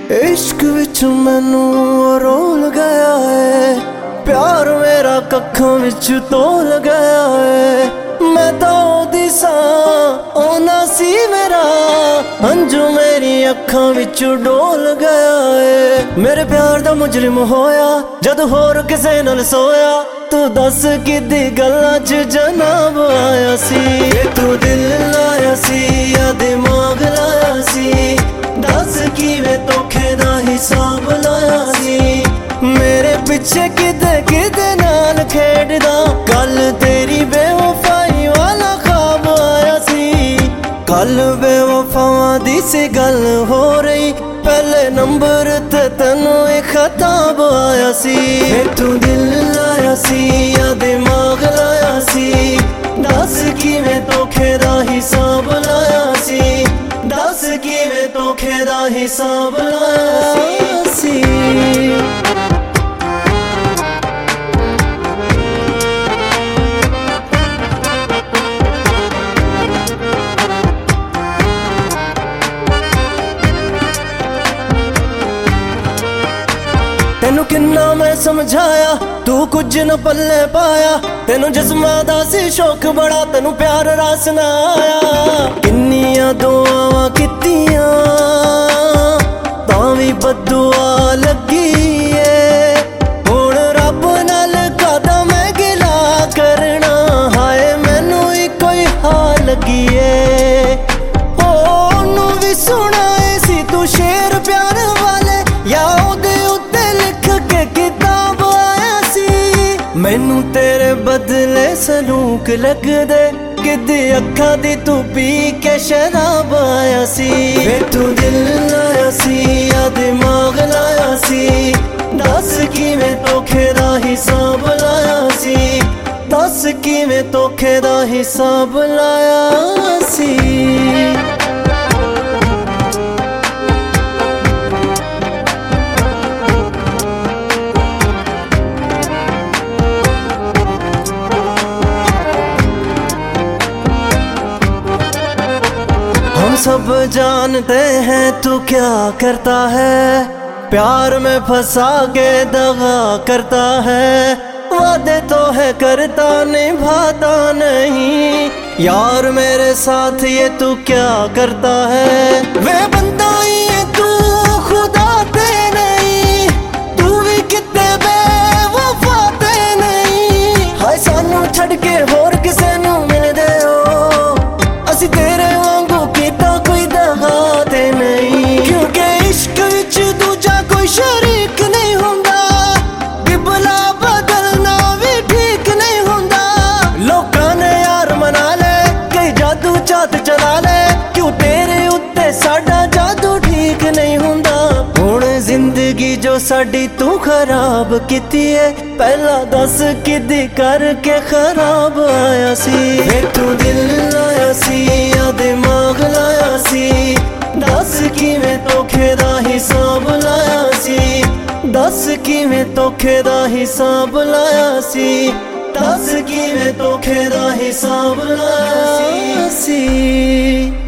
इश्क विच मैनू रोल गया है, प्यार मेरा कक्खां विच तोल गया है। मैं तो ओदी सां ओना सी मेरा, अंजू मेरी अखां विच डोल गया है। मेरे प्यार दा मुजरिम होया जद होर किसे नाल सोया, तू दस किदी गल्लां च जनाब आया सी। तू दिल लाया सी या दिमाग लाया सी, दस किवें धोखे दा हिसाब लाया सी। मेरे पिछे किदे किदे नाल खेडदा, कल तेरी बेवफाई वाला ख्वाब आया सी। कल बेवफावां दी सी गल हो रही, पहले नंबर ते तैनू एक खताब आया सी। तू दिल लाया सी या दिमाग लाया सी, दस किवें धोखे दा हिसाब लाया सी। दस किवें धोखे दा हिसाब लाया सी। तेनू किन्ना मैं समझाया, तू कुछ न पल्ले पाया। तेनू जिस्मां दा सी शौक बड़ा, तेनू प्यार रास ना आया। किन्नियां दुआवां कीतियां तां वी बद्दुआ लगी ए। हुण रब नाल कादा मैं गिला करना, हाय मैनू ही कोई हाल लगी ए। ओनू वी सुनाए सी तू शेर प्यार वाले, या ओदे उत्ते लिख के किताब आया सी। मैनू तेरे बदले सलूक लगदे, किदी अखां दी तू पी के शराब आया सी। तू दिल लाया सी या दिमाग लाया सी, दस किवें धोखे दा हिसाब लाया सी। दस किवें धोखे दा हिसाब लाया सी। सब जानते हैं तू क्या करता है, प्यार में फंसा के दगा करता है। वादे तो है करता निभाता नहीं, यार मेरे साथ ये तू क्या करता है। वे बंदा ही है तू खुदा ते नहीं, तू भी कितने बेवफा ते नहीं। हाय सानू छड़ के होर किसे नू मिलदे हो, असी तेरे वांगू कीता कोई दगा ते नहीं। क्योंकि इश्क विच दूजा कोई शरीक नहीं हुंदा, बिबला बदलना भी ठीक नहीं हुंदा। लोकां ने यार मना ले, कई जादू चात चला ले, क्यों तेरे उत्ते साडा जादू ठीक नहीं हुंदा। हुण जिंदगी जो साडी तू खराब कीती है, पहला दस किदी करके खराब आया सी। तू दिल लाया सी या दिमाग लाया सी, दस किवें धोखे दा हिसाब लाया सी। दस किवें धोखे दा हिसाब लाया सी। दस किवें धोखे दा हिसाब लाया सी।